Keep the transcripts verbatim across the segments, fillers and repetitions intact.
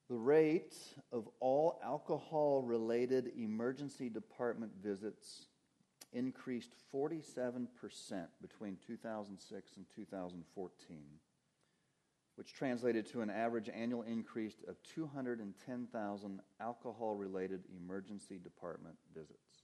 The rate of all alcohol-related emergency department visits increased forty-seven percent between two thousand six and two thousand fourteen, which translated to an average annual increase of two hundred ten thousand alcohol-related emergency department visits.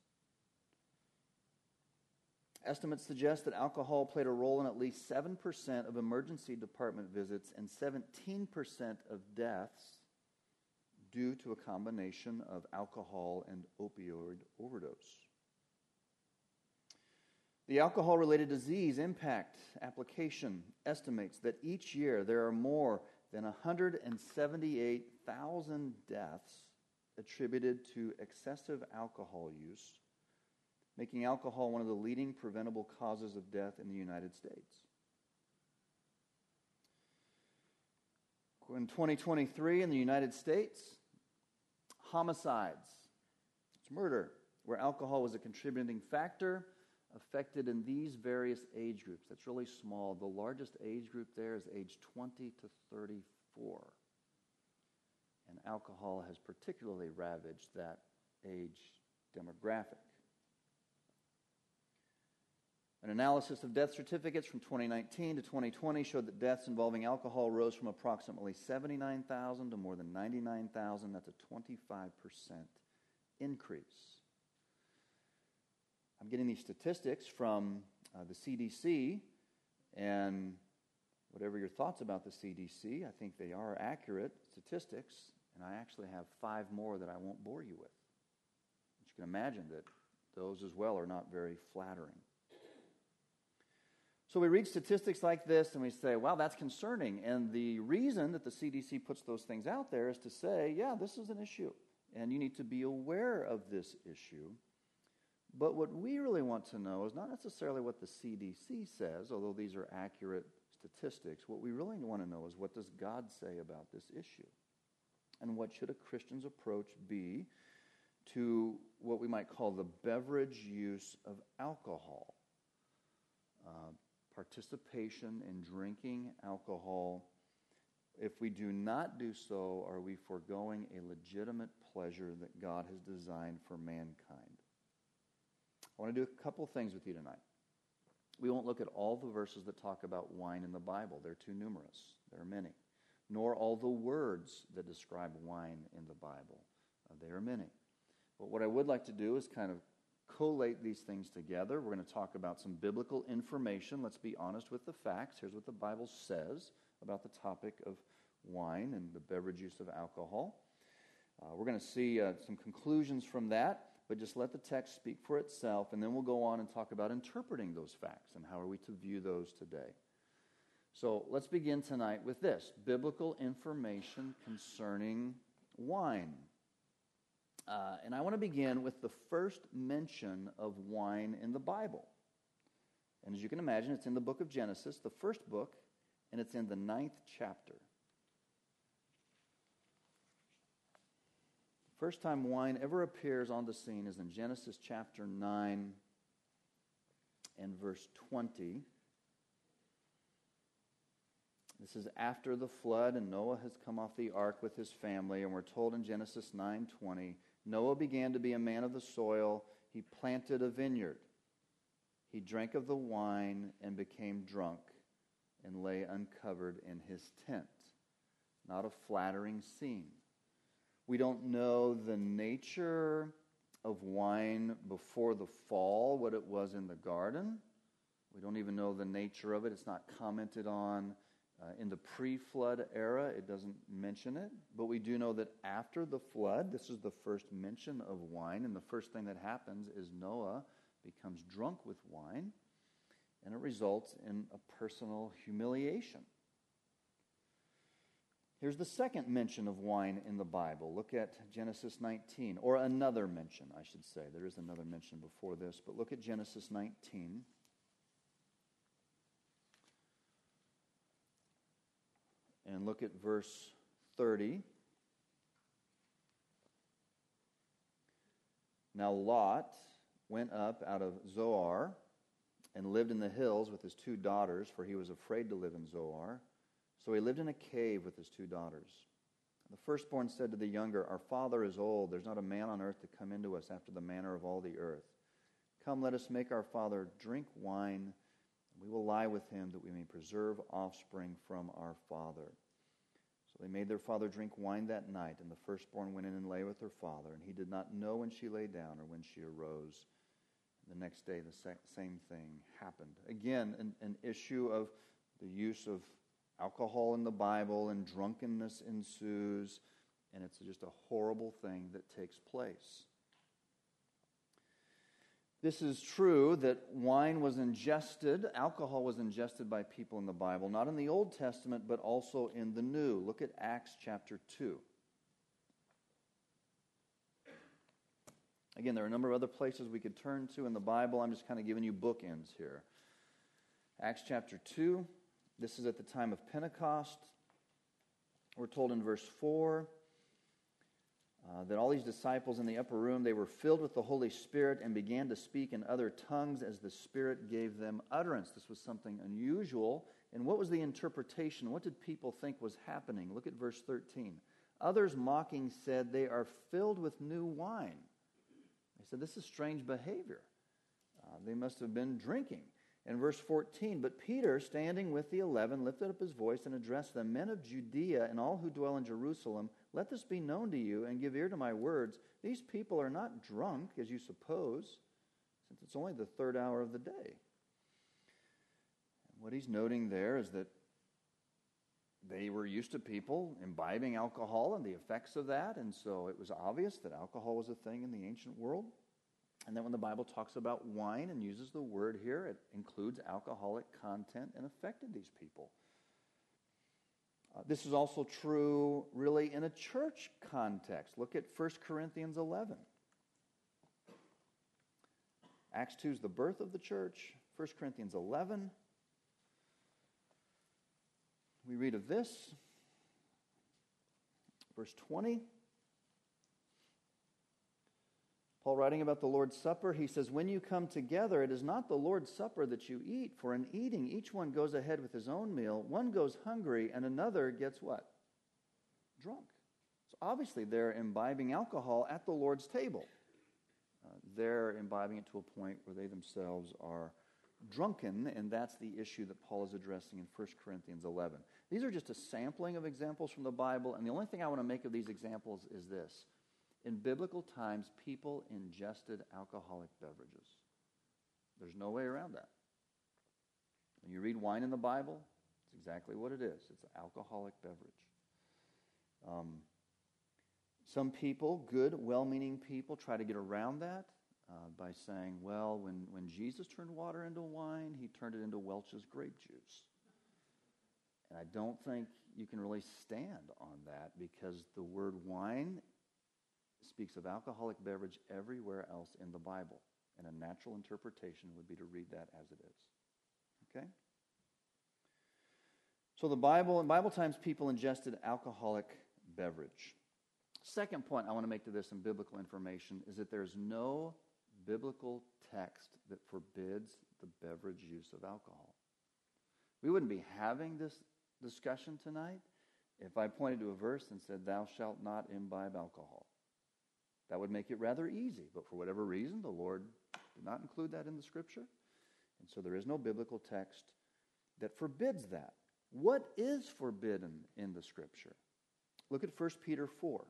Estimates suggest that alcohol played a role in at least seven percent of emergency department visits and seventeen percent of deaths due to a combination of alcohol and opioid overdose. The alcohol-related disease impact application estimates that each year there are more than one hundred seventy-eight thousand deaths attributed to excessive alcohol use, making alcohol one of the leading preventable causes of death in the United States. In twenty twenty-three in the United States, homicides, it's murder, where alcohol was a contributing factor, affected in these various age groups. That's really small. The largest age group there is age twenty to thirty-four. And alcohol has particularly ravaged that age demographic. An analysis of death certificates from twenty nineteen to twenty twenty showed that deaths involving alcohol rose from approximately seventy-nine thousand to more than ninety-nine thousand. That's a twenty-five percent increase. I'm getting these statistics from uh, the C D C, and whatever your thoughts about the C D C, I think they are accurate statistics, and I actually have five more that I won't bore you with. But you can imagine that those as well are not very flattering. So we read statistics like this and we say, wow, that's concerning. And the reason that the C D C puts those things out there is to say, yeah, this is an issue, and you need to be aware of this issue. But what we really want to know is not necessarily what the C D C says, although these are accurate statistics. What we really want to know is, what does God say about this issue? And what should a Christian's approach be to what we might call the beverage use of alcohol? Uh, participation in drinking alcohol. If we do not do so, are we foregoing a legitimate pleasure that God has designed for mankind? I want to do a couple things with you tonight. We won't look at all the verses that talk about wine in the Bible. They're too numerous. There are many. Nor all the words that describe wine in the Bible. Uh, there are many. But what I would like to do is kind of collate these things together. We're going to talk about some biblical information. Let's be honest with the facts. Here's what the Bible says about the topic of wine and the beverage use of alcohol. Uh, we're going to see uh, some conclusions from that, but just let the text speak for itself, and then we'll go on and talk about interpreting those facts and how are we to view those today. So let's begin tonight with this: biblical information concerning wine. Uh, and I want to begin with the first mention of wine in the Bible. And as you can imagine, it's in the book of Genesis, the first book, and it's in the ninth chapter. The first time wine ever appears on the scene is in Genesis chapter nine and verse twenty. This is after the flood, and Noah has come off the ark with his family, and we're told in Genesis nine twenty, Noah began to be a man of the soil. He planted a vineyard. He drank of the wine and became drunk and lay uncovered in his tent. Not a flattering scene. We don't know the nature of wine before the fall, what it was in the garden. We don't even know the nature of it. It's not commented on. Uh, in the pre-flood era, it doesn't mention it. But we do know that after the flood, this is the first mention of wine. And the first thing that happens is Noah becomes drunk with wine. And it results in a personal humiliation. Here's the second mention of wine in the Bible. Look at Genesis nineteen. Or another mention, I should say. There is another mention before this. But look at Genesis nineteen. And look at verse thirty. Now Lot went up out of Zoar and lived in the hills with his two daughters, for he was afraid to live in Zoar. So he lived in a cave with his two daughters. The firstborn said to the younger, Our father is old. There's not a man on earth to come into us after the manner of all the earth. Come, let us make our father drink wine. We will lie with him that we may preserve offspring from our father. So they made their father drink wine that night, and the firstborn went in and lay with her father, and he did not know when she lay down or when she arose. The next day, the same thing happened. Again, an, an issue of the use of alcohol in the Bible, and drunkenness ensues, and it's just a horrible thing that takes place. This is true that wine was ingested, alcohol was ingested by people in the Bible, not in the Old Testament, but also in the New. Look at Acts chapter two. Again, there are a number of other places we could turn to in the Bible. I'm just kind of giving you bookends here. Acts chapter two. This is at the time of Pentecost. We're told in verse four uh, that all these disciples in the upper room, they were filled with the Holy Spirit and began to speak in other tongues as the Spirit gave them utterance. This was something unusual. And what was the interpretation? What did people think was happening? Look at verse thirteen. Others mocking said, They are filled with new wine. They said, This is strange behavior. Uh, they must have been drinking. In verse fourteen, but Peter, standing with the eleven, lifted up his voice and addressed them, Men of Judea and all who dwell in Jerusalem, let this be known to you, and give ear to my words. These people are not drunk, as you suppose, since it's only the third hour of the day. And what he's noting there is that they were used to people imbibing alcohol and the effects of that, and so it was obvious that alcohol was a thing in the ancient world. And then when the Bible talks about wine and uses the word here, it includes alcoholic content and affected these people. Uh, this is also true really in a church context. Look at First Corinthians eleven. Acts two is the birth of the church. First Corinthians eleven. We read of this. Verse twenty. Paul, writing about the Lord's Supper, he says, When you come together, it is not the Lord's Supper that you eat, for in eating, each one goes ahead with his own meal. One goes hungry, and another gets what? Drunk. So obviously, they're imbibing alcohol at the Lord's table. Uh, they're imbibing it to a point where they themselves are drunken, and that's the issue that Paul is addressing in First Corinthians eleven. These are just a sampling of examples from the Bible, and the only thing I want to make of these examples is this. In biblical times, people ingested alcoholic beverages. There's no way around that. When you read wine in the Bible, it's exactly what it is. It's an alcoholic beverage. Um, some people, good, well-meaning people, try to get around that uh, by saying, well, when, when Jesus turned water into wine, he turned it into Welch's grape juice. And I don't think you can really stand on that because the word wine speaks of alcoholic beverage everywhere else in the Bible. And a natural interpretation would be to read that as it is. Okay? So the Bible, in Bible times, people ingested alcoholic beverage. Second point I want to make to this in biblical information is that there's no biblical text that forbids the beverage use of alcohol. We wouldn't be having this discussion tonight if I pointed to a verse and said, Thou shalt not imbibe alcohol. That would make it rather easy, but for whatever reason, the Lord did not include that in the Scripture, and so there is no biblical text that forbids that. What is forbidden in the Scripture? Look at First Peter four.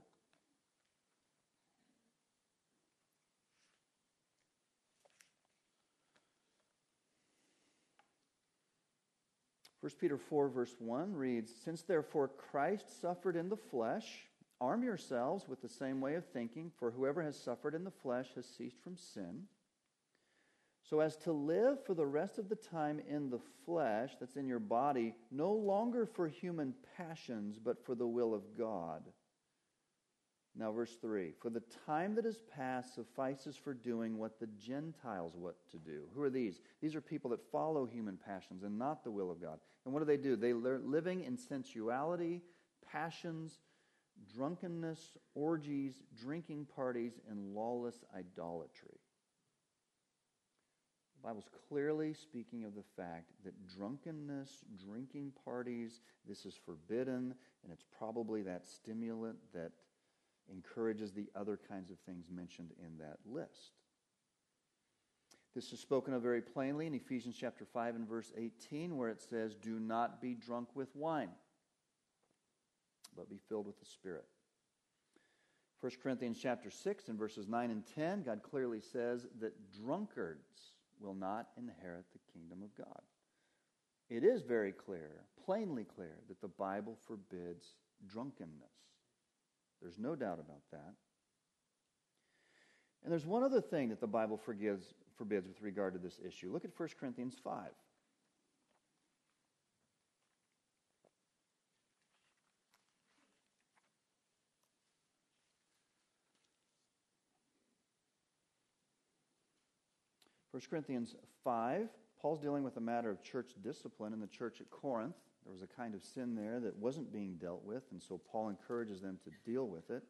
First Peter four, verse one reads, Since therefore Christ suffered in the flesh, arm yourselves with the same way of thinking, for whoever has suffered in the flesh has ceased from sin, so as to live for the rest of the time in the flesh, that's in your body, no longer for human passions, but for the will of God. Now verse three, For the time that is past suffices for doing what the Gentiles what to do. Who are these? These are people that follow human passions and not the will of God. And what do they do? They are living in sensuality, passions, drunkenness, orgies, drinking parties, and lawless idolatry. The Bible's clearly speaking of the fact that drunkenness, drinking parties, this is forbidden, and it's probably that stimulant that encourages the other kinds of things mentioned in that list. This is spoken of very plainly in Ephesians chapter five and verse eighteen, where it says, "Do not be drunk with wine, but be filled with the Spirit." First Corinthians chapter six and verses nine and ten, God clearly says that drunkards will not inherit the kingdom of God. It is very clear, plainly clear, that the Bible forbids drunkenness. There's no doubt about that. And there's one other thing that the Bible forgives, forbids with regard to this issue. Look at First Corinthians five. First Corinthians five, Paul's dealing with a matter of church discipline in the church at Corinth. There was a kind of sin there that wasn't being dealt with, and so Paul encourages them to deal with it.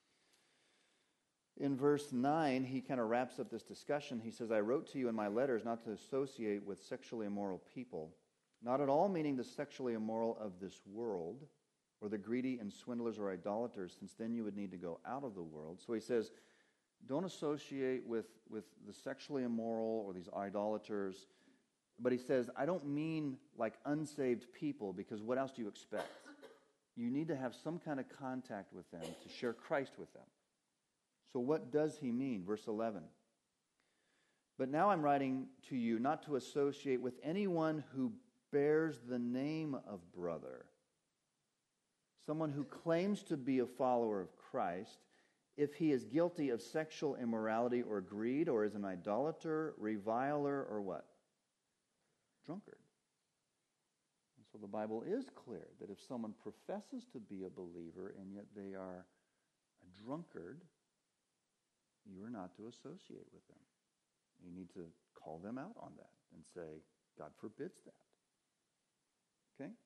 In verse nine, he kind of wraps up this discussion. He says, "I wrote to you in my letters not to associate with sexually immoral people, not at all meaning the sexually immoral of this world, or the greedy and swindlers or idolaters, since then you would need to go out of the world." So he says, don't associate with, with the sexually immoral or these idolaters. But he says, I don't mean like unsaved people, because what else do you expect? You need to have some kind of contact with them to share Christ with them. So what does he mean? Verse eleven. "But now I'm writing to you not to associate with anyone who bears the name of brother, someone who claims to be a follower of Christ, if he is guilty of sexual immorality or greed, or is an idolater, reviler, or what? Drunkard." And so the Bible is clear that if someone professes to be a believer and yet they are a drunkard, you are not to associate with them. You need to call them out on that and say, God forbids that. Okay?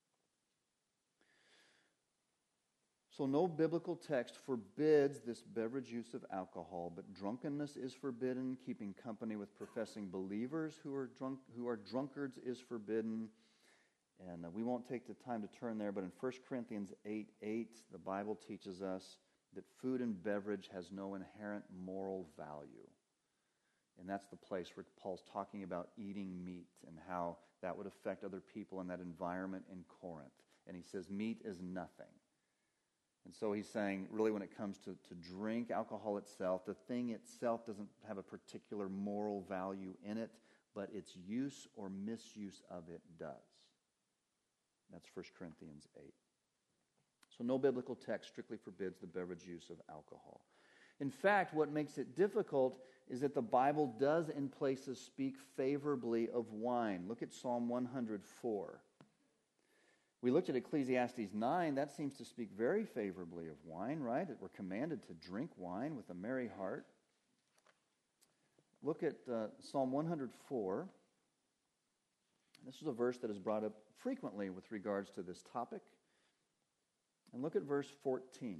So no biblical text forbids this beverage use of alcohol, but drunkenness is forbidden. Keeping company with professing believers who are drunk, who are drunkards is forbidden. And uh, we won't take the time to turn there, but in First Corinthians eight eight, the Bible teaches us that food and beverage has no inherent moral value. And that's the place where Paul's talking about eating meat and how that would affect other people in that environment in Corinth. And he says meat is nothing. And so he's saying, really, when it comes to, to drink, alcohol itself, the thing itself doesn't have a particular moral value in it, but its use or misuse of it does. That's First Corinthians eight. So no biblical text strictly forbids the beverage use of alcohol. In fact, what makes it difficult is that the Bible does in places speak favorably of wine. Look at Psalm one hundred four. We looked at Ecclesiastes nine. That seems to speak very favorably of wine, right? That we're commanded to drink wine with a merry heart. Look at uh, Psalm one hundred four. This is a verse that is brought up frequently with regards to this topic. And look at verse fourteen.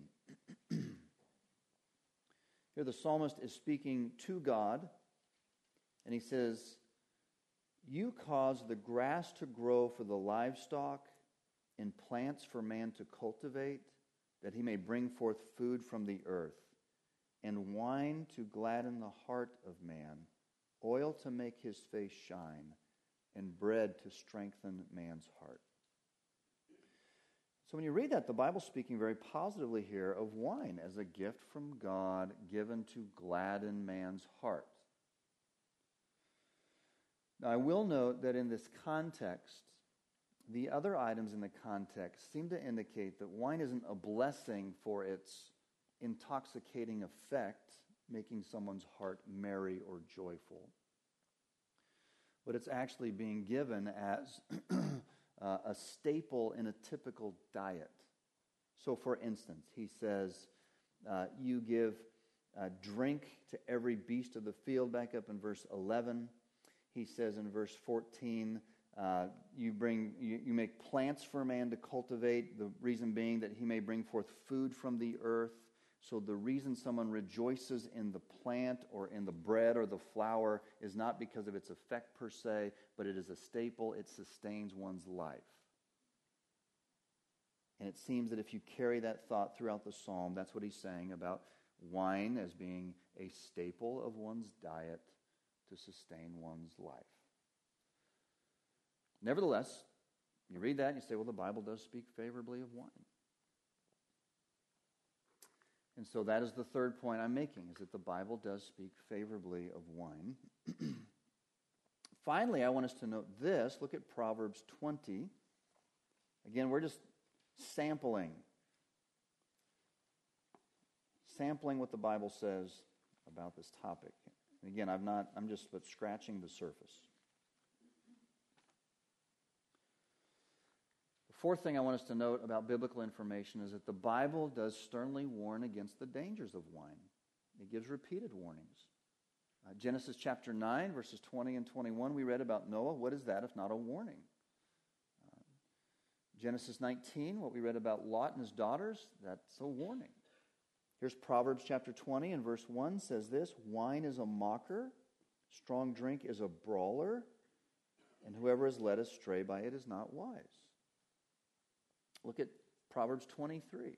Here the psalmist is speaking to God, and he says, "You cause the grass to grow for the livestock, and plants for man to cultivate, that he may bring forth food from the earth, and wine to gladden the heart of man, oil to make his face shine, and bread to strengthen man's heart." So when you read that, the Bible's speaking very positively here of wine as a gift from God given to gladden man's heart. Now, I will note that in this context, the other items in the context seem to indicate that wine isn't a blessing for its intoxicating effect, making someone's heart merry or joyful, but it's actually being given as uh, a staple in a typical diet. So, for instance, he says, uh, you give uh, drink to every beast of the field, back up in verse eleven. He says in verse fourteen, Uh, you bring, you, you make plants for man to cultivate, the reason being that he may bring forth food from the earth. So the reason someone rejoices in the plant or in the bread or the flour is not because of its effect per se, but it is a staple. It sustains one's life. And it seems that if you carry that thought throughout the psalm, that's what he's saying about wine as being a staple of one's diet to sustain one's life. Nevertheless, you read that and you say, well, the Bible does speak favorably of wine. And so that is the third point I'm making, is that the Bible does speak favorably of wine. Finally, I want us to note this. Look at Proverbs twenty. Again, we're just sampling. Sampling what the Bible says about this topic. And again, I'm not, I'm just but scratching the surface. The fourth thing I want us to note about biblical information is that the Bible does sternly warn against the dangers of wine. It gives repeated warnings. Uh, Genesis chapter nine, verses twenty and twenty-one, we read about Noah. What is that if not a warning? Uh, Genesis nineteen, what we read about Lot and his daughters, that's a warning. Here's Proverbs chapter twenty and verse one says this, wine is a mocker, strong drink is a brawler, and whoever is led astray by it is not wise. Look at Proverbs twenty-three.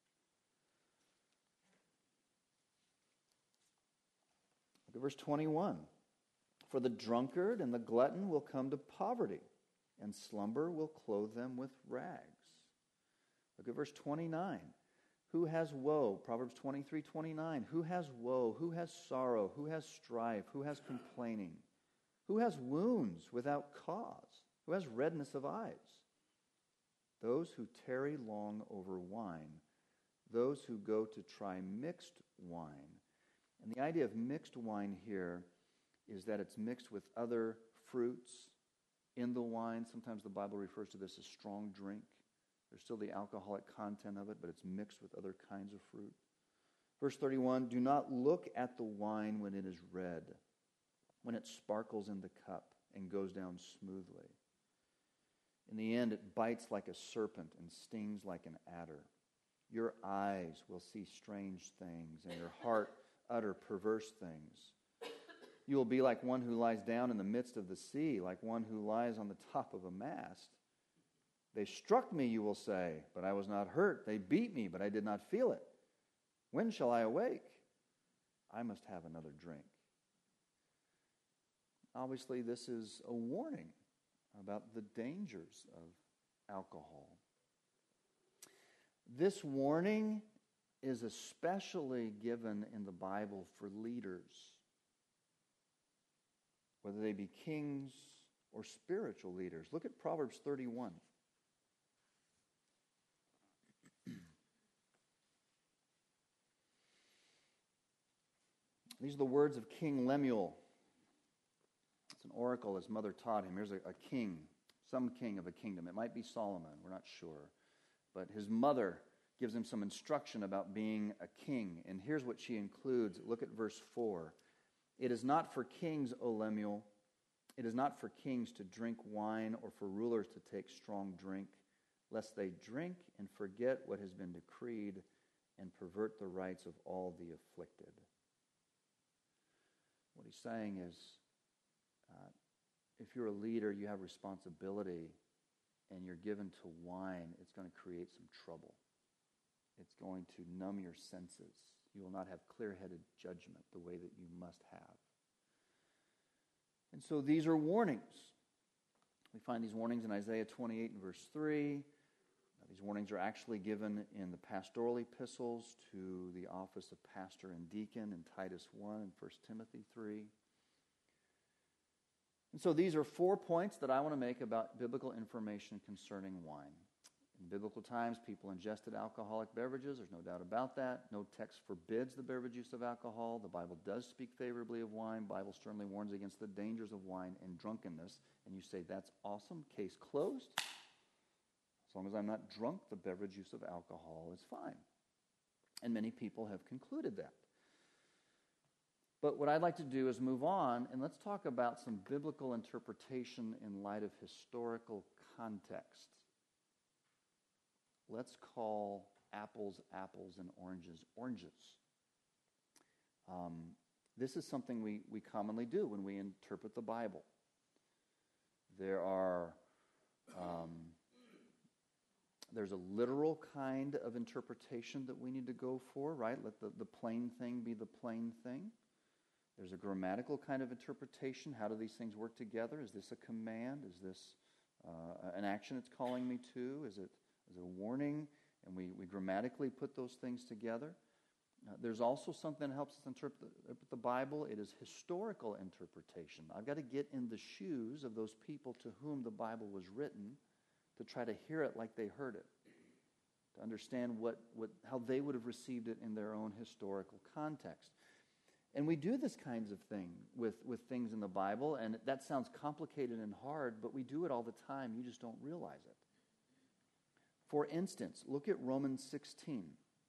Look at verse twenty-one. For the drunkard and the glutton will come to poverty, and slumber will clothe them with rags. Look at verse twenty-nine. Who has woe? Proverbs twenty-three twenty-nine. Who has woe? Who has sorrow? Who has strife? Who has complaining? Who has wounds without cause? Who has redness of eyes? Those who tarry long over wine, those who go to try mixed wine. And the idea of mixed wine here is that it's mixed with other fruits in the wine. Sometimes the Bible refers to this as strong drink. There's still the alcoholic content of it, but it's mixed with other kinds of fruit. Verse thirty-one, do not look at the wine when it is red, when it sparkles in the cup and goes down smoothly. In the end, it bites like a serpent and stings like an adder. Your eyes will see strange things, and your heart utter perverse things. You will be like one who lies down in the midst of the sea, like one who lies on the top of a mast. They struck me, you will say, but I was not hurt. They beat me, but I did not feel it. When shall I awake? I must have another drink. Obviously, this is a warning about the dangers of alcohol. This warning is especially given in the Bible for leaders, whether they be kings or spiritual leaders. Look at Proverbs thirty-one. These are the words of King Lemuel. It's an oracle his mother taught him. Here's a, a king, some king of a kingdom. It might be Solomon, we're not sure. But his mother gives him some instruction about being a king. And here's what she includes. Look at verse four. It is not for kings, O Lemuel, it is not for kings to drink wine or for rulers to take strong drink, lest they drink and forget what has been decreed and pervert the rights of all the afflicted. What he's saying is, uh, if you're a leader, you have responsibility, and you're given to wine, it's going to create some trouble. It's going to numb your senses. You will not have clear-headed judgment the way that you must have. And so these are warnings. We find these warnings in Isaiah twenty-eight and verse three. Now, these warnings are actually given in the pastoral epistles to the office of pastor and deacon in Titus one and First Timothy three. And so these are four points that I want to make about biblical information concerning wine. In biblical times, people ingested alcoholic beverages. There's no doubt about that. No text forbids the beverage use of alcohol. The Bible does speak favorably of wine. The Bible sternly warns against the dangers of wine and drunkenness. And you say, that's awesome. Case closed. As long as I'm not drunk, the beverage use of alcohol is fine. And many people have concluded that. But what I'd like to do is move on, and let's talk about some biblical interpretation in light of historical context. Let's call apples, apples, and oranges, oranges. Um, this is something we, we commonly do when we interpret the Bible. There are, um, there's a literal kind of interpretation that we need to go for, right? Let the, the plain thing be the plain thing. There's a grammatical kind of interpretation. How do these things work together? Is this a command? Is this uh, an action it's calling me to? Is it, is it a warning? And we, we grammatically put those things together. Uh, there's also something that helps us interpret the, the Bible. It is historical interpretation. I've got to get in the shoes of those people to whom the Bible was written to try to hear it like they heard it, to understand what, what how they would have received it in their own historical context. And we do this kinds of thing with, with things in the Bible, and that sounds complicated and hard, but we do it all the time. You just don't realize it. For instance, look at Romans sixteen.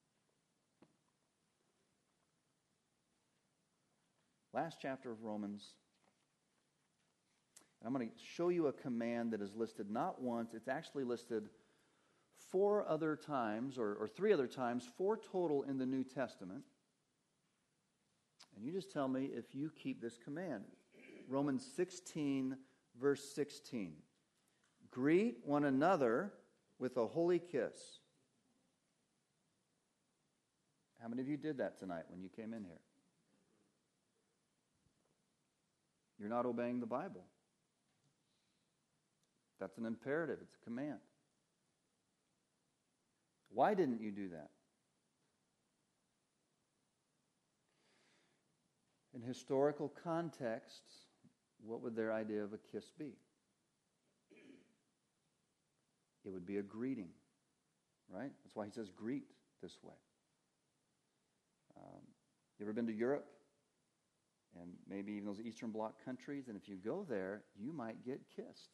Last chapter of Romans. And I'm going to show you a command that is listed not once, it's actually listed four other times, or, or three other times, four total in the New Testament. And you just tell me if you keep this command. Romans sixteen, verse sixteen. Greet one another with a holy kiss. How many of you did that tonight when you came in here? You're not obeying the Bible. That's an imperative. It's a command. Why didn't you do that? In historical contexts, what would their idea of a kiss be? It would be a greeting, right? That's why he says greet this way. Um, you ever been to Europe? And maybe even those Eastern Bloc countries, and if you go there, you might get kissed.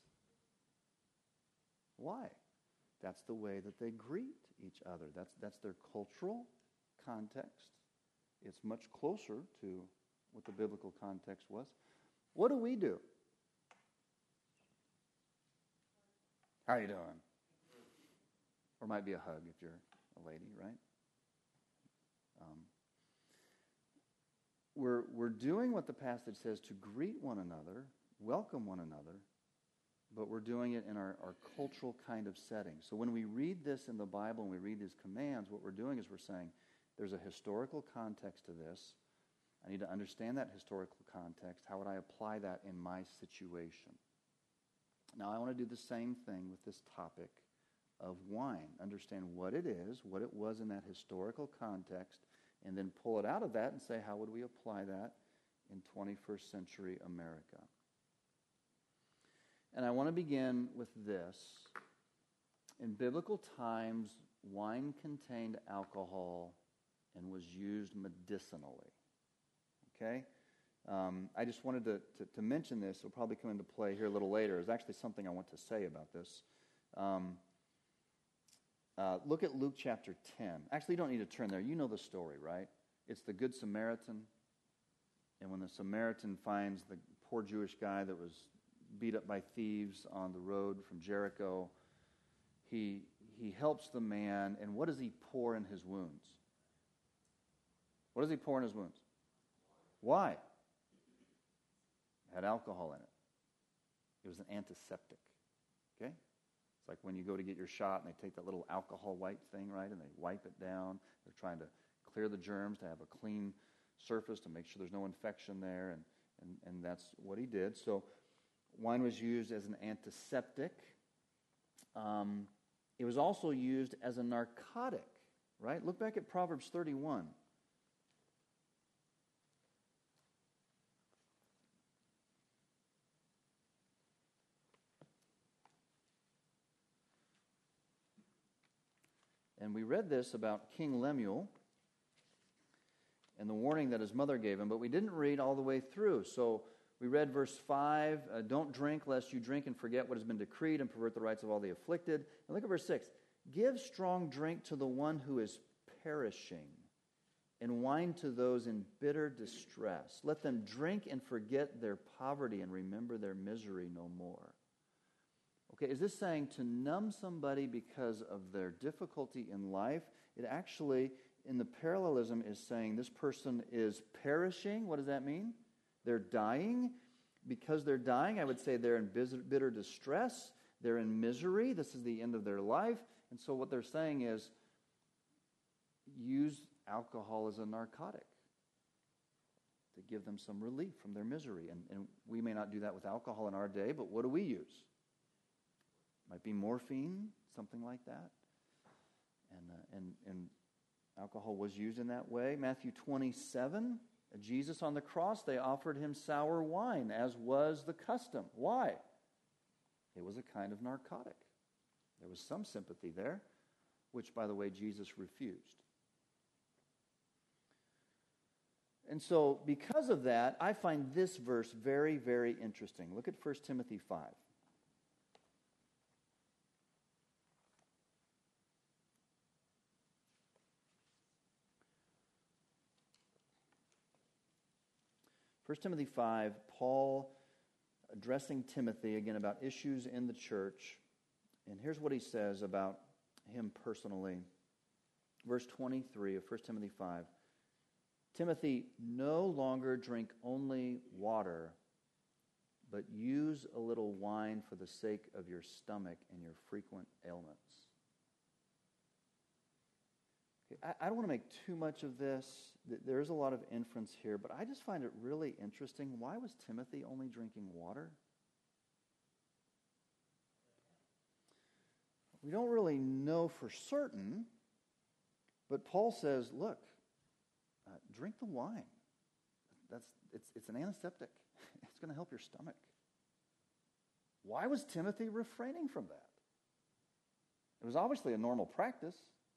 Why? That's the way that they greet each other. That's, that's their cultural context. It's much closer to what the biblical context was. What do we do? How are you doing? Or might be a hug if you're a lady, right? Um, we're, we're doing what the passage says to greet one another, welcome one another, but we're doing it in our, our cultural kind of setting. So when we read this in the Bible and we read these commands, what we're doing is we're saying there's a historical context to this. I need to understand that historical context. How would I apply that in my situation? Now, I want to do the same thing with this topic of wine. Understand what it is, what it was in that historical context, and then pull it out of that and say, how would we apply that in twenty-first century America? And I want to begin with this. In biblical times, wine contained alcohol and was used medicinally. Okay? Um, I just wanted to, to, to mention this. It'll probably come into play here a little later. There's actually something I want to say about this. Um, uh, look at Luke chapter ten. Actually, you don't need to turn there. You know the story, right? It's the Good Samaritan. And when the Samaritan finds the poor Jewish guy that was beat up by thieves on the road from Jericho, he, he helps the man. And what does he pour in his wounds? What does he pour in his wounds? Why? It had alcohol in it. It was an antiseptic. Okay? It's like when you go to get your shot and they take that little alcohol wipe thing, right? And they wipe it down. They're trying to clear the germs to have a clean surface to make sure there's no infection there. And, and, and that's what he did. So wine was used as an antiseptic. Um, it was also used as a narcotic, right? Look back at Proverbs thirty-one. And we read this about King Lemuel and the warning that his mother gave him, but we didn't read all the way through. So we read verse five, uh, don't drink lest you drink and forget what has been decreed and pervert the rights of all the afflicted. And look at verse six. Give strong drink to the one who is perishing, and wine to those in bitter distress. Let them drink and forget their poverty and remember their misery no more. Okay, is this saying to numb somebody because of their difficulty in life? It actually, in the parallelism, is saying this person is perishing. What does that mean? They're dying. Because they're dying, I would say they're in bitter distress. They're in misery. This is the end of their life. And so what they're saying is, use alcohol as a narcotic to give them some relief from their misery. And, and we may not do that with alcohol in our day, but what do we use? Might be morphine, something like that. And, uh, and, and alcohol was used in that way. Matthew twenty-seven, Jesus on the cross, they offered him sour wine, as was the custom. Why? It was a kind of narcotic. There was some sympathy there, which, by the way, Jesus refused. And so, because of that, I find this verse very, very interesting. Look at First Timothy five. First Timothy five, Paul addressing Timothy, again, about issues in the church. And here's what he says about him personally. Verse twenty-three of First Timothy five. Timothy, no longer drink only water, but use a little wine for the sake of your stomach and your frequent ailments. Okay, I, I don't want to make too much of this. There is a lot of inference here, but I just find it really interesting. Why was Timothy only drinking water? We don't really know for certain, but Paul says, look, uh, drink the wine. That's it's it's an antiseptic. It's going to help your stomach. Why was Timothy refraining from that? It was obviously a normal practice.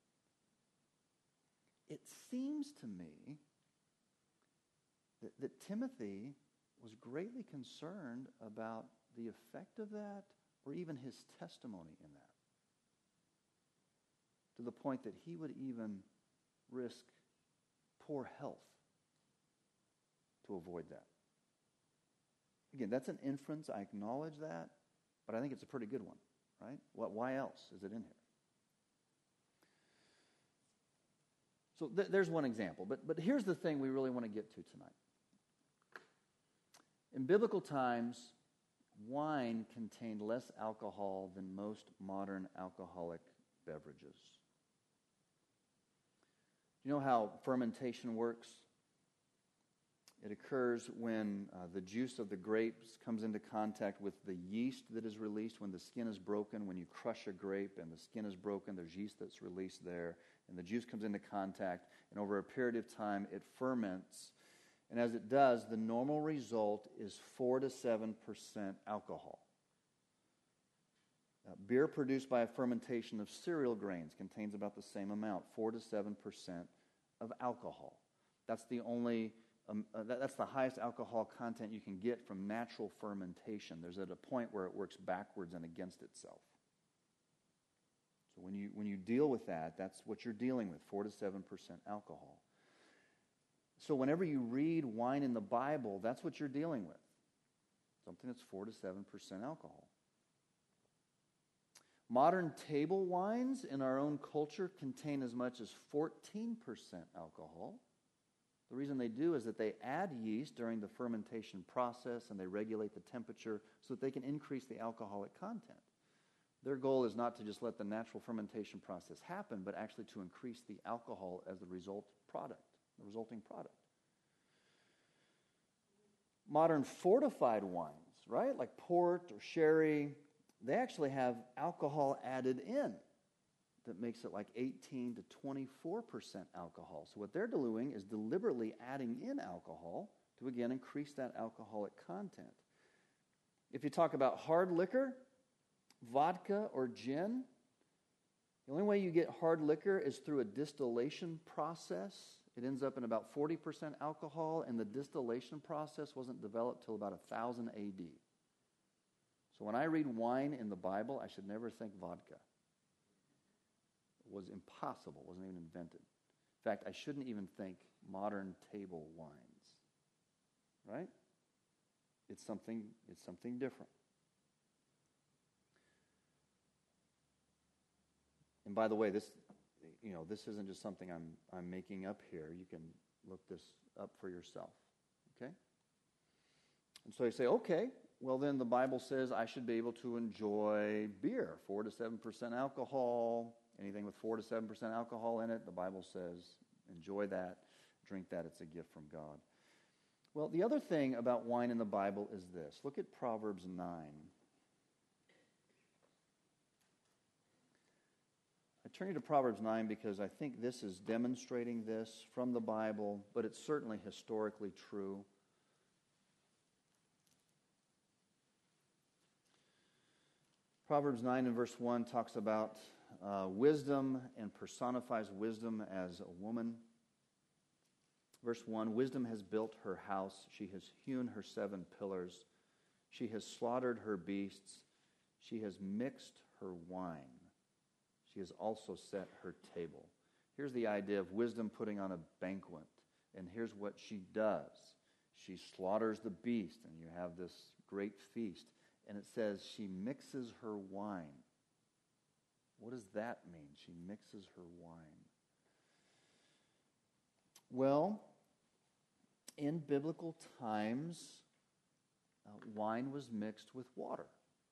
It seems to me that, that Timothy was greatly concerned about the effect of that, or even his testimony in that, to the point that he would even risk poor health to avoid that. Again, that's an inference. I acknowledge that, but I think it's a pretty good one, right? What? Why else is it in here? So th- there's one example, but but here's the thing we really want to get to tonight. In biblical times, wine contained less alcohol than most modern alcoholic beverages. You know how fermentation works? It occurs when uh, the juice of the grapes comes into contact with the yeast that is released when the skin is broken. When you crush a grape and the skin is broken, there's yeast that's released there, and the juice comes into contact, and over a period of time, it ferments. And as it does, the normal result is four to seven percent alcohol. Uh, beer produced by a fermentation of cereal grains contains about the same amount, four to seven percent of alcohol. That's the only, um, uh, that, that's the highest alcohol content you can get from natural fermentation. There's at a point where it works backwards and against itself. So when you when you deal with that, that's what you're dealing with, four to seven percent alcohol. So whenever you read wine in the Bible, that's what you're dealing with, something that's four to seven percent alcohol. Modern table wines in our own culture contain as much as fourteen percent alcohol. The reason they do is that they add yeast during the fermentation process and they regulate the temperature so that they can increase the alcoholic content. Their goal is not to just let the natural fermentation process happen, but actually to increase the alcohol as the result product, the resulting product. Modern fortified wines, right, like port or sherry, they actually have alcohol added in that makes it like eighteen to twenty-four percent alcohol. So what they're doing is deliberately adding in alcohol to, again, increase that alcoholic content. If you talk about hard liquor, vodka or gin, the only way you get hard liquor is through a distillation process. It ends up in about forty percent alcohol, and the distillation process wasn't developed till about one thousand A D. So when I read wine in the Bible, I should never think vodka. It was impossible. It wasn't even invented. In fact, I shouldn't even think modern table wines. Right? It's something, it's something different. And by the way, this, you know, this isn't just something I'm I'm making up here. You can look this up for yourself. Okay? And so you say, okay, well then the Bible says I should be able to enjoy beer, four to seven percent alcohol, anything with four to seven percent alcohol in it. The Bible says enjoy that, drink that. It's a gift from God. Well, the other thing about wine in the Bible is this. Look at Proverbs nine. I turn you to Proverbs nine because I think this is demonstrating this from the Bible, but it's certainly historically true. Proverbs nine and verse one talks about uh, wisdom and personifies wisdom as a woman. Verse one, wisdom has built her house. She has hewn her seven pillars. She has slaughtered her beasts. She has mixed her wine. She has also set her table. Here's the idea of wisdom putting on a banquet. And here's what she does. She slaughters the beast, and you have this great feast. And it says she mixes her wine. What does that mean? She mixes her wine. Well, in biblical times, uh, wine was mixed with water.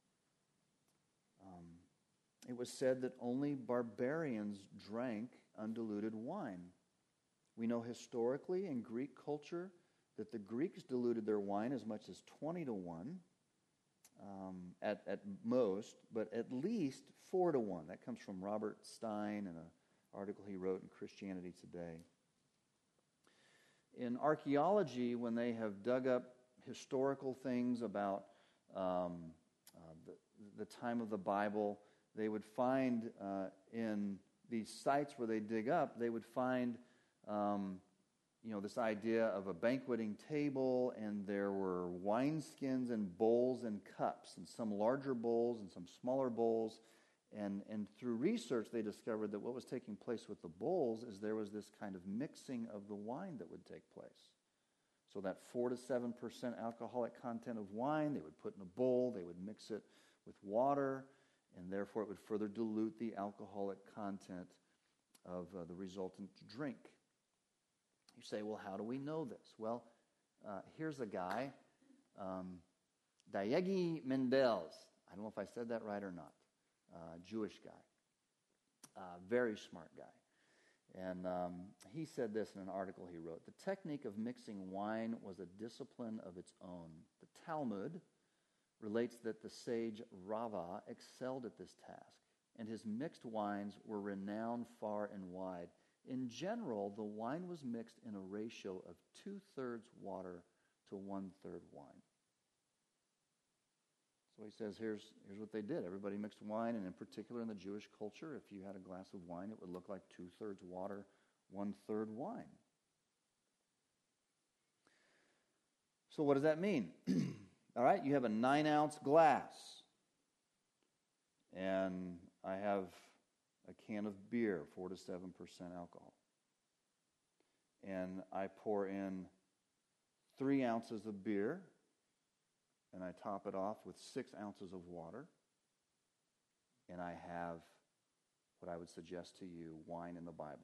Um, it was said that only barbarians drank undiluted wine. We know historically in Greek culture that the Greeks diluted their wine as much as twenty to one um, at, at most, but at least four to one. That comes from Robert Stein in an article he wrote in Christianity Today. In archaeology, when they have dug up historical things about um, uh, the, the time of the Bible, they would find uh, in these sites where they dig up, they would find, um, you know, this idea of a banqueting table, and there were wineskins and bowls and cups, and some larger bowls and some smaller bowls. And, and through research, they discovered that what was taking place with the bowls is there was this kind of mixing of the wine that would take place. So that four to seven percent alcoholic content of wine, they would put in a bowl, they would mix it with water, and therefore it would further dilute the alcoholic content of uh, the resultant drink. You say, well, how do we know this? Well, uh, here's a guy, um, Diego Mendes. I don't know if I said that right or not. Uh, Jewish guy, uh, very smart guy. And um, he said this in an article he wrote. The technique of mixing wine was a discipline of its own. The Talmud relates that the sage Rava excelled at this task, and his mixed wines were renowned far and wide. In general, the wine was mixed in a ratio of two-thirds water to one-third wine. So he says, here's, here's what they did. Everybody mixed wine, and in particular in the Jewish culture, if you had a glass of wine, it would look like two-thirds water, one-third wine. So what does that mean? All right, you have a nine-ounce glass, and I have a can of beer, four to seven percent alcohol. And I pour in three ounces of beer, and I top it off with six ounces of water, and I have what I would suggest to you, wine in the Bible.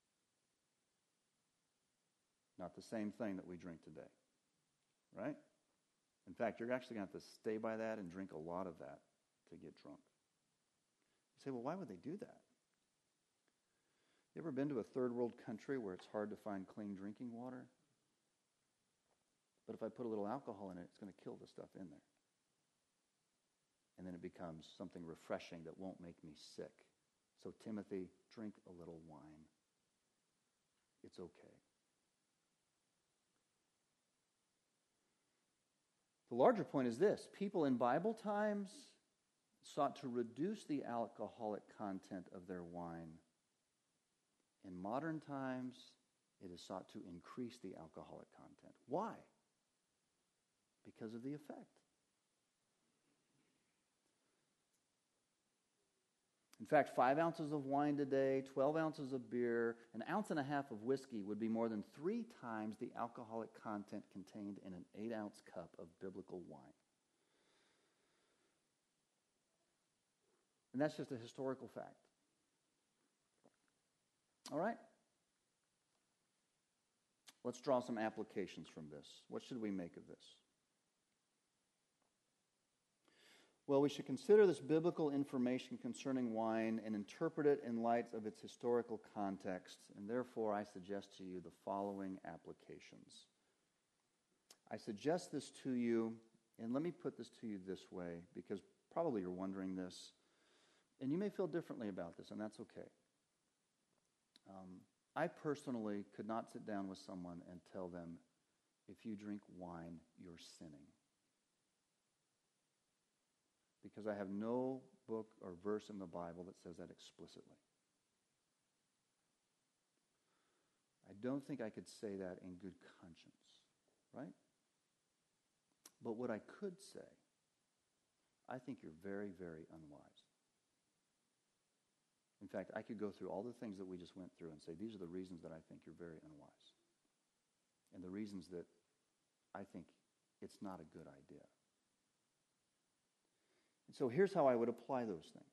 Not the same thing that we drink today, right? In fact, you're actually going to have to stay by that and drink a lot of that to get drunk. You say, well, why would they do that? You ever been to a third world country where it's hard to find clean drinking water? But if I put a little alcohol in it, it's going to kill the stuff in there. And then it becomes something refreshing that won't make me sick. So, Timothy, drink a little wine. It's okay. The larger point is this. People in Bible times sought to reduce the alcoholic content of their wine. In modern times, it is sought to increase the alcoholic content. Why? Because of the effect. In fact, five ounces of wine today, twelve ounces of beer, an ounce and a half of whiskey would be more than three times the alcoholic content contained in an eight-ounce cup of biblical wine. And that's just a historical fact. All right? Let's draw some applications from this. What should we make of this? Well, we should consider this biblical information concerning wine and interpret it in light of its historical context, and therefore I suggest to you the following applications. I suggest this to you, and let me put this to you this way, because probably you're wondering this, and you may feel differently about this, and that's okay. Um, I personally could not sit down with someone and tell them, if you drink wine, you're sinning. Because I have no book or verse in the Bible that says that explicitly. I don't think I could say that in good conscience, right? But what I could say, I think you're very, very unwise. In fact, I could go through all the things that we just went through and say, these are the reasons that I think you're very unwise. And the reasons that I think it's not a good idea. And so here's how I would apply those things.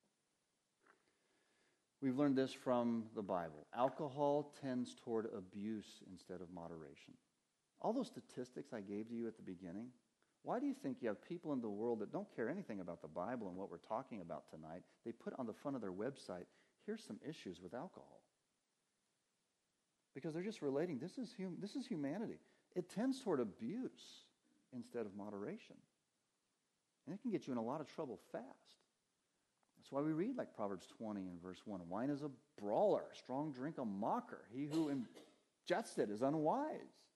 We've learned this from the Bible. Alcohol tends toward abuse instead of moderation. All those statistics I gave to you at the beginning, why do you think you have people in the world that don't care anything about the Bible and what we're talking about tonight? They put on the front of their website, here's some issues with alcohol. Because they're just relating, this is hum- this is humanity. It tends toward abuse instead of moderation. And it can get you in a lot of trouble fast. That's why we read like Proverbs twenty in verse one. Wine is a brawler, strong drink a mocker. He who ingests it is unwise.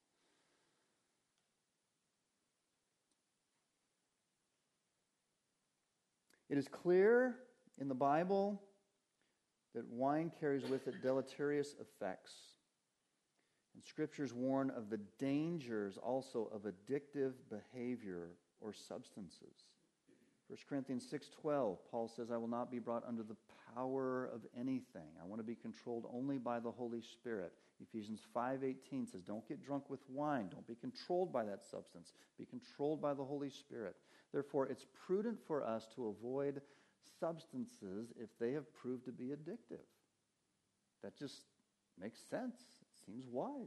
It is clear in the Bible that wine carries with it deleterious effects. And Scriptures warn of the dangers also of addictive behavior or substances. First Corinthians six twelve, Paul says, I will not be brought under the power of anything. I want to be controlled only by the Holy Spirit. Ephesians five eighteen says, don't get drunk with wine. Don't be controlled by that substance. Be controlled by the Holy Spirit. Therefore, it's prudent for us to avoid substances if they have proved to be addictive. That just makes sense. It seems wise.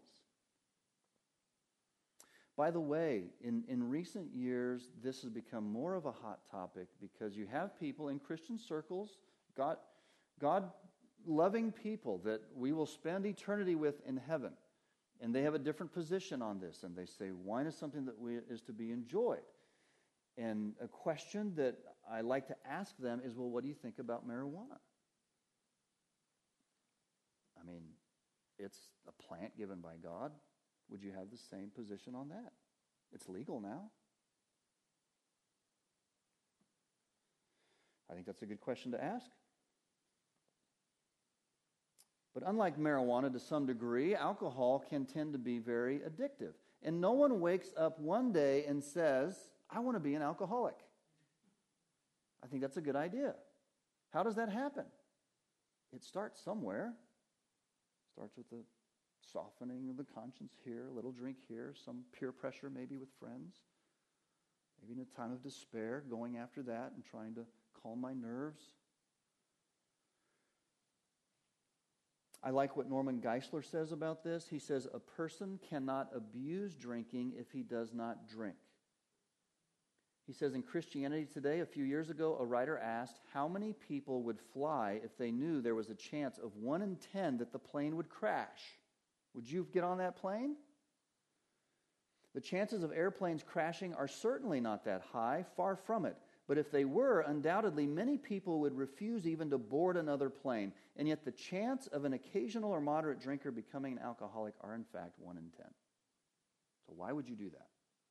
By the way, in, in recent years, this has become more of a hot topic because you have people in Christian circles, God, God-loving people that we will spend eternity with in heaven. And they have a different position on this. And they say wine is something that we, is to be enjoyed. And a question that I like to ask them is, well, what do you think about marijuana? I mean, it's a plant given by God. Would you have the same position on that? It's legal now. I think that's a good question to ask. But unlike marijuana to some degree, alcohol can tend to be very addictive. And no one wakes up one day and says, I want to be an alcoholic. I think that's a good idea. How does that happen? It starts somewhere. It starts with the softening of the conscience here, a little drink here, some peer pressure maybe with friends. Maybe in a time of despair, going after that and trying to calm my nerves. I like what Norman Geisler says about this. He says, a person cannot abuse drinking if he does not drink. He says, in Christianity Today, a few years ago, a writer asked how many people would fly if they knew there was a chance of one in ten that the plane would crash. Would you get on that plane? The chances of airplanes crashing are certainly not that high, far from it. But if they were, undoubtedly many people would refuse even to board another plane. And yet the chance of an occasional or moderate drinker becoming an alcoholic are in fact one in ten. So why would you do that?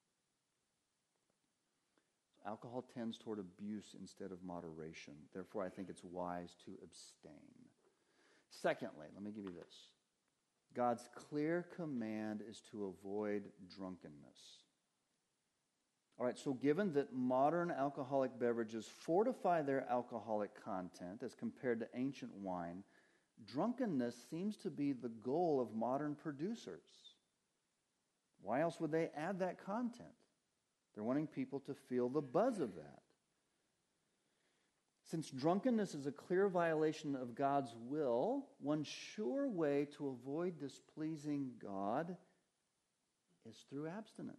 So alcohol tends toward abuse instead of moderation. Therefore, I think it's wise to abstain. Secondly, let me give you this. God's clear command is to avoid drunkenness. All right, so given that modern alcoholic beverages fortify their alcoholic content as compared to ancient wine, drunkenness seems to be the goal of modern producers. Why else would they add that content? They're wanting people to feel the buzz of that. Since drunkenness is a clear violation of God's will, one sure way to avoid displeasing God is through abstinence.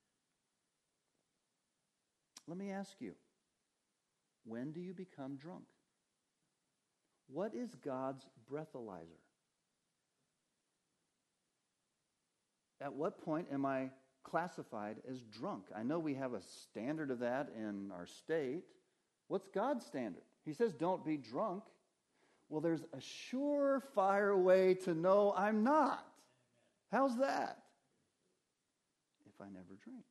Let me ask you, when do you become drunk? What is God's breathalyzer? At what point am I classified as drunk? I know we have a standard of that in our state. What's God's standard? He says, don't be drunk. Well, there's a surefire way to know I'm not. How's that? If I never drink.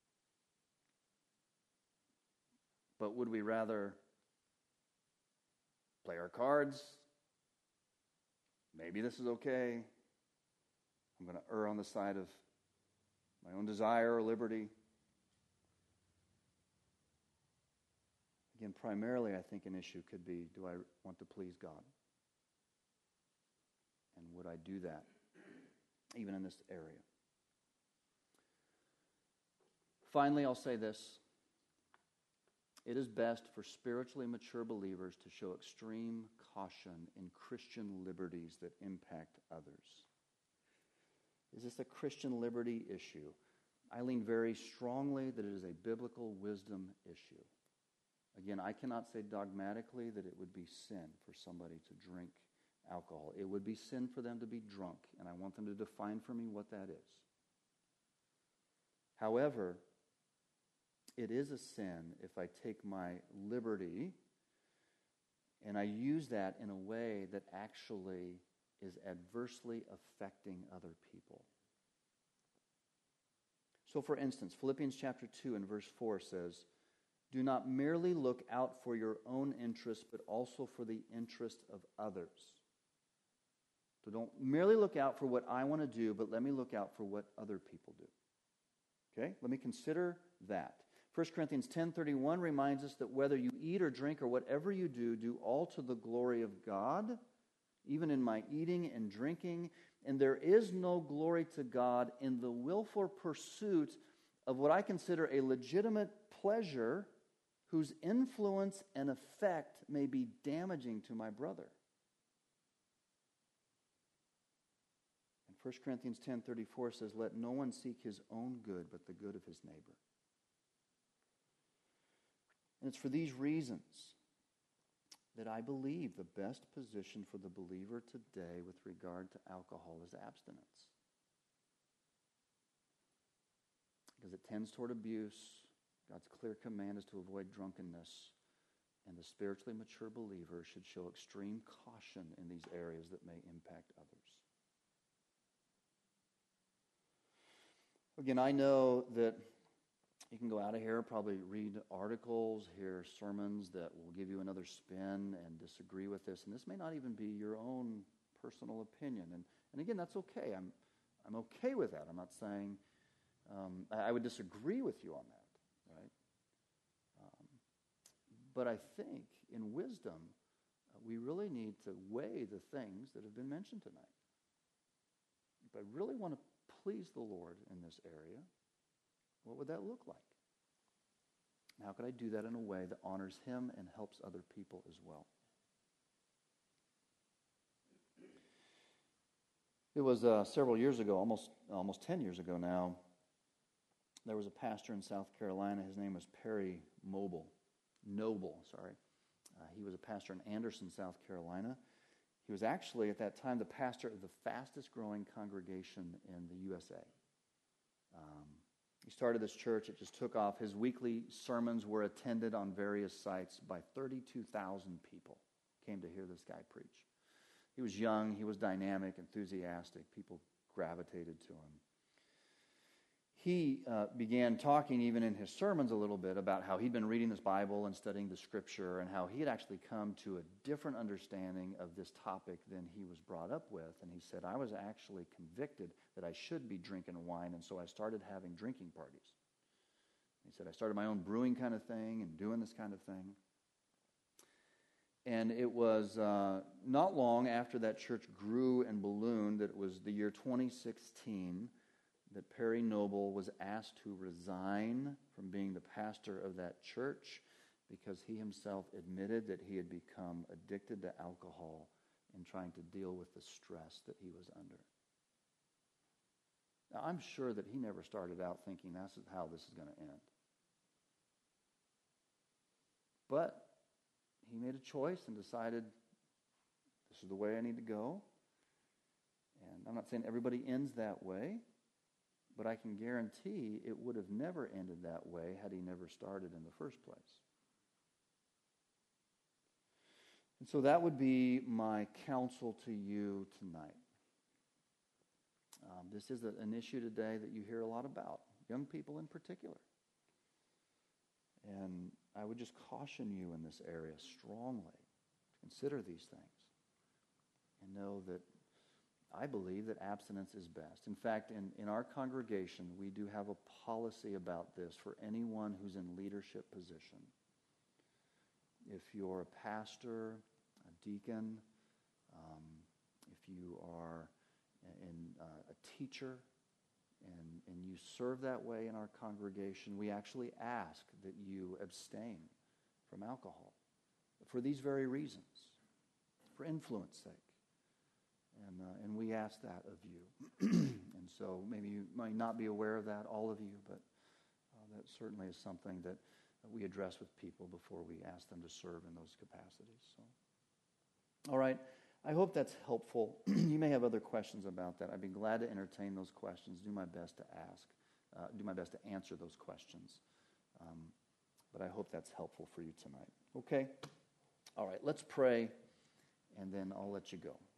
But would we rather play our cards? Maybe this is okay. I'm going to err on the side of my own desire or liberty. Again, primarily, I think an issue could be, do I want to please God? And would I do that, even in this area? Finally, I'll say this. It is best for spiritually mature believers to show extreme caution in Christian liberties that impact others. Is this a Christian liberty issue? I lean very strongly that it is a biblical wisdom issue. Again, I cannot say dogmatically that it would be sin for somebody to drink alcohol. It would be sin for them to be drunk, and I want them to define for me what that is. However, it is a sin if I take my liberty and I use that in a way that actually is adversely affecting other people. So for instance, Philippians chapter two and verse four says, do not merely look out for your own interest, but also for the interest of others. So don't merely look out for what I want to do, but let me look out for what other people do. Okay? Let me consider that. First Corinthians ten thirty-one reminds us that whether you eat or drink or whatever you do, do all to the glory of God, even in my eating and drinking. And there is no glory to God in the willful pursuit of what I consider a legitimate pleasure whose influence and effect may be damaging to my brother. And First Corinthians ten thirty-four says, let no one seek his own good, but the good of his neighbor. And it's for these reasons that I believe the best position for the believer today with regard to alcohol is abstinence. Because it tends toward abuse. God's clear command is to avoid drunkenness. And the spiritually mature believer should show extreme caution in these areas that may impact others. Again, I know that you can go out of here, probably read articles, hear sermons that will give you another spin and disagree with this. And this may not even be your own personal opinion. And, and again, that's okay. I'm, I'm okay with that. I'm not saying um, I, I would disagree with you on that, right? Um, but I think in wisdom, uh, we really need to weigh the things that have been mentioned tonight. If I really want to please the Lord in this area, what would that look like? And how could I do that in a way that honors Him and helps other people as well? It was uh, several years ago, almost almost ten years ago now, there was a pastor in South Carolina. His name was Perry Noble. Noble, sorry. Uh, he was a pastor in Anderson, South Carolina. He was actually, at that time, the pastor of the fastest growing congregation in the U S A. Um, He started this church. It just took off. His weekly sermons were attended on various sites by thirty-two thousand people came to hear this guy preach. He was young. He was dynamic, enthusiastic. People gravitated to him. He uh, began talking even in his sermons a little bit about how he'd been reading this Bible and studying the Scripture and how he had actually come to a different understanding of this topic than he was brought up with. And he said, I was actually convicted that I should be drinking wine, and so I started having drinking parties. He said, I started my own brewing kind of thing and doing this kind of thing. And it was uh, not long after that church grew and ballooned that it was the year twenty sixteen that Perry Noble was asked to resign from being the pastor of that church because he himself admitted that he had become addicted to alcohol in trying to deal with the stress that he was under. Now, I'm sure that he never started out thinking that's how this is going to end. But he made a choice and decided this is the way I need to go. And I'm not saying everybody ends that way, but I can guarantee it would have never ended that way had he never started in the first place. And so that would be my counsel to you tonight. Um, this is a, an issue today that you hear a lot about, young people in particular. And I would just caution you in this area strongly to consider these things and know that I believe that abstinence is best. In fact, in, in our congregation, we do have a policy about this for anyone who's in leadership position. If you're a pastor, a deacon, um, if you are in, uh, a teacher, and, and you serve that way in our congregation, we actually ask that you abstain from alcohol for these very reasons, for influence sake. And, uh, and we ask that of you. And so maybe you might not be aware of that, all of you, but uh, that certainly is something that, that we address with people before we ask them to serve in those capacities. So, all right. I hope that's helpful. You may have other questions about that. I'd be glad to entertain those questions, do my best to ask, uh, do my best to answer those questions. Um, but I hope that's helpful for you tonight. Okay? All right, let's pray, and then I'll let you go.